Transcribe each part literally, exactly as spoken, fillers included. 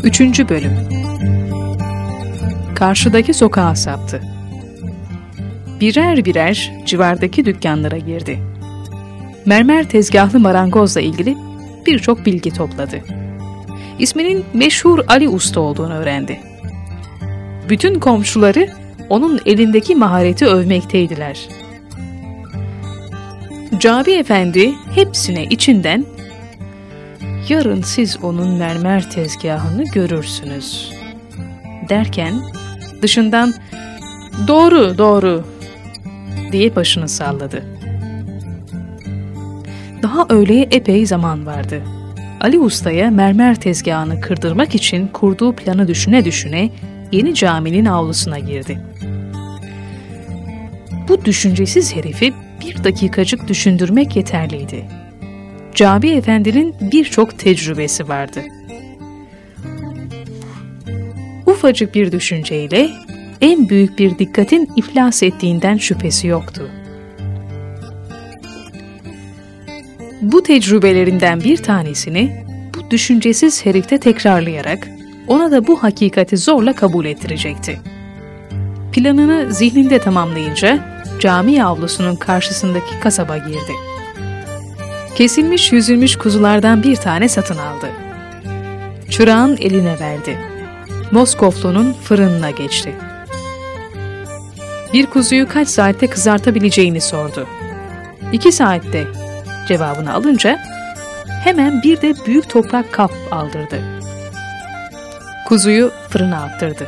Üçüncü bölüm. Karşıdaki sokağa saptı. Birer birer civardaki dükkanlara girdi. Mermer tezgahlı marangozla ilgili birçok bilgi topladı. İsminin meşhur Ali Usta olduğunu öğrendi. Bütün komşuları onun elindeki mahareti övmekteydiler. Cabi Efendi hepsine içinden "Yarın siz onun mermer tezgahını görürsünüz" derken dışından "Doğru, doğru" diye başını salladı. Daha öğleye epey zaman vardı. Ali Usta'ya mermer tezgahını kırdırmak için kurduğu planı düşüne düşüne yeni caminin avlusuna girdi. Bu düşüncesiz herifi bir dakikacık düşündürmek yeterliydi. Cabi Efendi'nin birçok tecrübesi vardı. Ufacık bir düşünceyle en büyük bir dikkatin iflas ettiğinden şüphesi yoktu. Bu tecrübelerinden bir tanesini bu düşüncesiz herifte tekrarlayarak ona da bu hakikati zorla kabul ettirecekti. Planını zihninde tamamlayınca cami avlusunun karşısındaki kasaba girdi. Kesilmiş yüzülmüş kuzulardan bir tane satın aldı. Çırağın eline verdi. Moskoflu'nun fırınına geçti. Bir kuzuyu kaç saatte kızartabileceğini sordu. İki saatte cevabını alınca hemen bir de büyük toprak kap aldırdı. Kuzuyu fırına attırdı.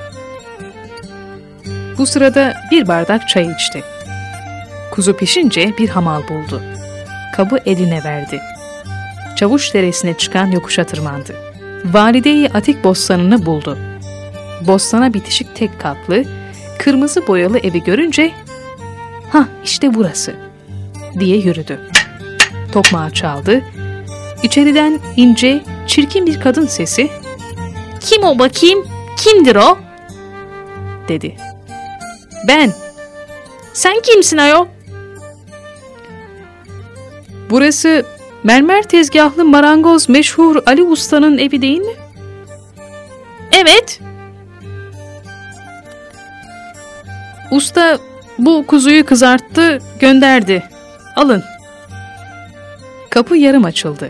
Bu sırada bir bardak çay içti. Kuzu pişince bir hamal buldu. Kabı eline verdi. Çavuş Deresi'ne çıkan yokuşa tırmandı. Valide-i Atik Bostanı'nı buldu. Bostana bitişik tek katlı, kırmızı boyalı evi görünce "Hah, işte burası" diye yürüdü. Tokmağı çaldı. İçeriden ince, çirkin bir kadın sesi "Kim o bakayım? Kimdir o?" dedi. "Ben." "Sen kimsin ayol?" "Burası mermer tezgahlı marangoz meşhur Ali Usta'nın evi değil mi?" "Evet." "Usta bu kuzuyu kızarttı, gönderdi. Alın." Kapı yarım açıldı.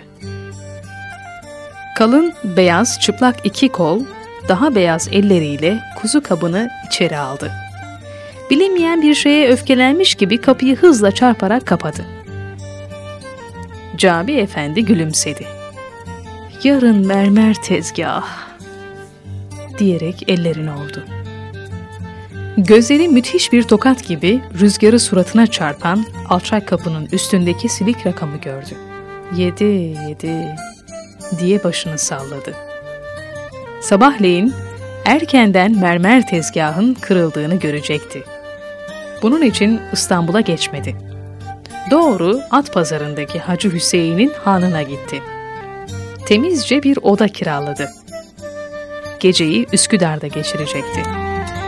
Kalın, beyaz, çıplak iki kol, daha beyaz elleriyle kuzu kabını içeri aldı. Bilinmeyen bir şeye öfkelenmiş gibi kapıyı hızla çarparak kapadı. Cabi Efendi gülümsedi. "Yarın mermer tezgah" diyerek ellerini ovdu. Gözleri müthiş bir tokat gibi rüzgarı suratına çarpan alçak kapının üstündeki silik rakamı gördü. Yedi, yedi diye başını salladı. Sabahleyin erkenden mermer tezgahın kırıldığını görecekti. Bunun için İstanbul'a geçmedi. Doğru at pazarındaki Hacı Hüseyin'in hanına gitti. Temizce bir oda kiraladı. Geceyi Üsküdar'da geçirecekti.